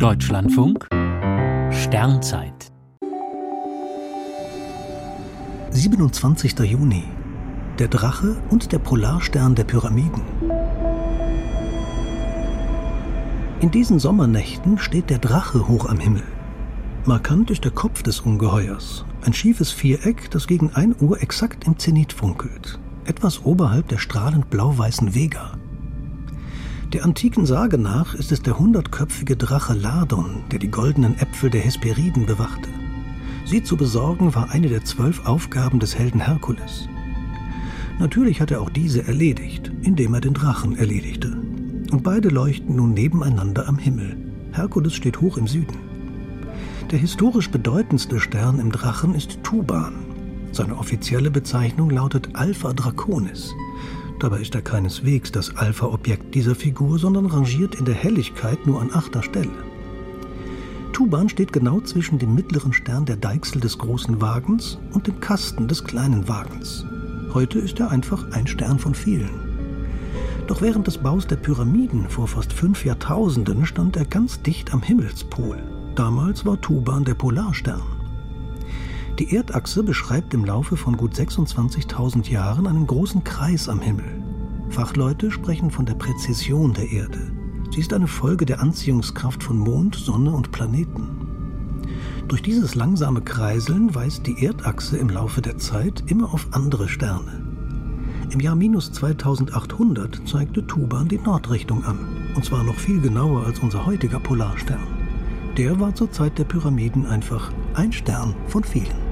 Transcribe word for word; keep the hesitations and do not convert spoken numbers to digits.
Deutschlandfunk Sternzeit siebenundzwanzigster Juni. Der Drache und der Polarstern der Pyramiden. In diesen Sommernächten steht der Drache hoch am Himmel. Markant ist der Kopf des Ungeheuers, ein schiefes Viereck, das gegen ein Uhr exakt im Zenit funkelt, etwas oberhalb der strahlend blau-weißen Vega. Der antiken Sage nach ist es der hundertköpfige Drache Ladon, der die goldenen Äpfel der Hesperiden bewachte. Sie zu besorgen war eine der zwölf Aufgaben des Helden Herkules. Natürlich hat er auch diese erledigt, indem er den Drachen erledigte. Und beide leuchten nun nebeneinander am Himmel. Herkules steht hoch im Süden. Der historisch bedeutendste Stern im Drachen ist Tuban. Seine offizielle Bezeichnung lautet Alpha Draconis. Dabei ist er keineswegs das Alpha-Objekt dieser Figur, sondern rangiert in der Helligkeit nur an achter Stelle. Tuban steht genau zwischen dem mittleren Stern der Deichsel des großen Wagens und dem Kasten des kleinen Wagens. Heute ist er einfach ein Stern von vielen. Doch während des Baus der Pyramiden vor fast fünf Jahrtausenden stand er ganz dicht am Himmelspol. Damals war Tuban der Polarstern. Die Erdachse beschreibt im Laufe von gut sechsundzwanzigtausend Jahren einen großen Kreis am Himmel. Fachleute sprechen von der Präzession der Erde. Sie ist eine Folge der Anziehungskraft von Mond, Sonne und Planeten. Durch dieses langsame Kreiseln weist die Erdachse im Laufe der Zeit immer auf andere Sterne. Im Jahr minus zweitausendachthundert zeigte Tuban die Nordrichtung an, und zwar noch viel genauer als unser heutiger Polarstern. Der war zur Zeit der Pyramiden einfach ein Stern von vielen.